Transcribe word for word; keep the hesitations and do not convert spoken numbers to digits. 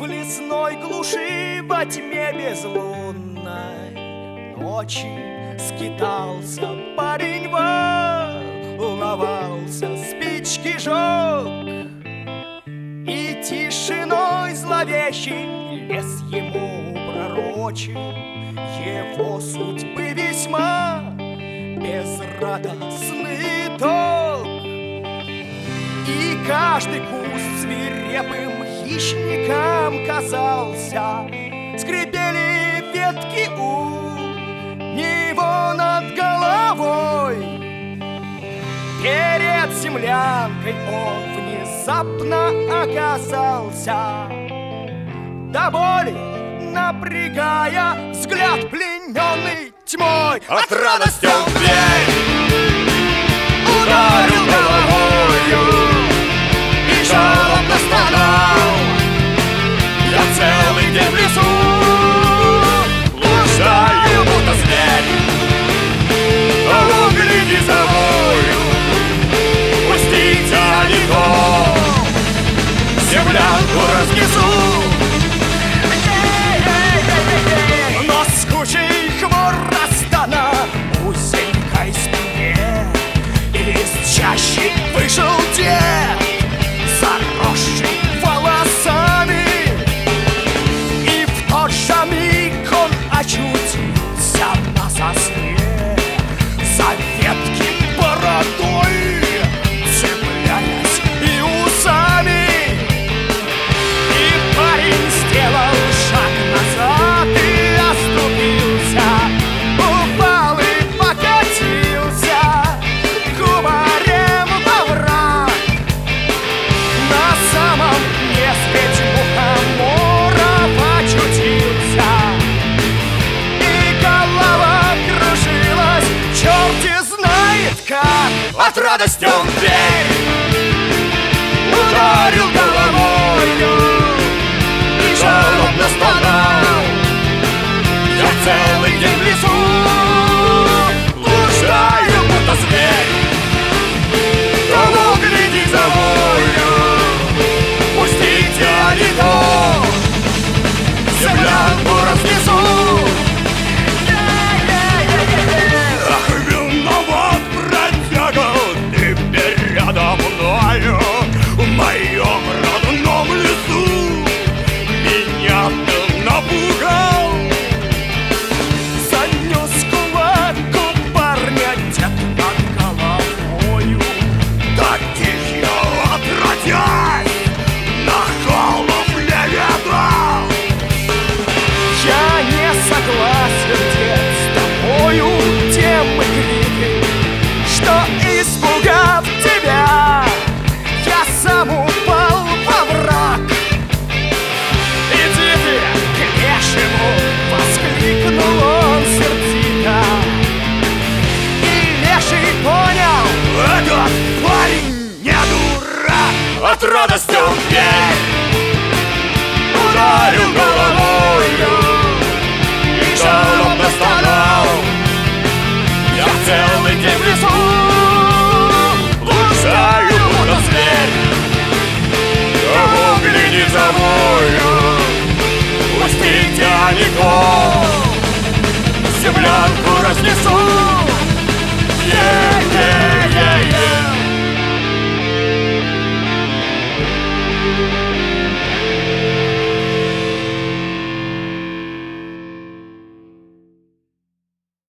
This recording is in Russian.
В лесной глуши во тьме безлунной ночи скитался парень, волновался, спички жег, и тишиной зловещий лес ему пророчил его судьбы весьма безрадостный итог. И каждый куст свирепым хищникам казался, скрипели ветки у него над головой. Перед землянкой он внезапно оказался, до боли напрягая взгляд, плененный тьмой. От радости он в дверь ударил головою и жалобно стонал. Я целый день в лесу блуждаю, будто зверь, того гляди завою, пустите аликов, землянку разнесу. Но с кучей хвороста на узенькой спине из чащи вышел дед, заросший волосами, и в тот же миг он очутился на сосне, за ветки бородой цепляясь и усами. И парень сделал шаг назад и оступился, упал и покатился кубарем во враг. На самом дне средь мухоморов очутился, и голова кружилась, черти знает как. От радости он в дверь ударил головою и жалобно стонал. Я целый день в лесу блуждаю, будто зверь, того гляди завою, пустите аликов, землянку разнесу. Ах, виноват, бродяга, ты передо мною в моем родном лесу. Меня ты напугал. Занес кулак у парня дед над головою. Таких я отродясь на холод не видал. Я не согласен, дед, с тобою, тем и крики, что, испугав тебя, я сам упал во враг. Иди ты к лешему, воскликнул он сердито, и леший понял, Этот парень не дурак. От радости он в дверь ударил головой